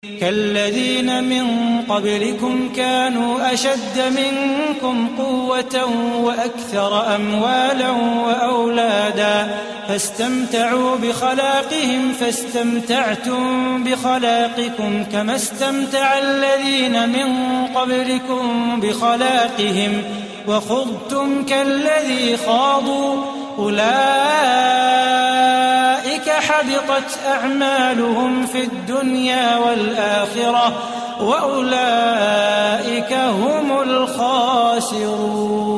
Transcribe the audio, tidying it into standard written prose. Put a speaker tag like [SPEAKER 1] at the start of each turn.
[SPEAKER 1] كالذين من قبلكم كانوا أشد منكم قوة وأكثر أموالا وأولادا فاستمتعوا بخلاقهم فاستمتعتم بخلاقكم كما استمتع الذين من قبلكم بخلاقهم وخضتم كالذي خاضوا أولئك حبطت أعمالهم في الدنيا والآخرة وأولئك هم الخاسرون.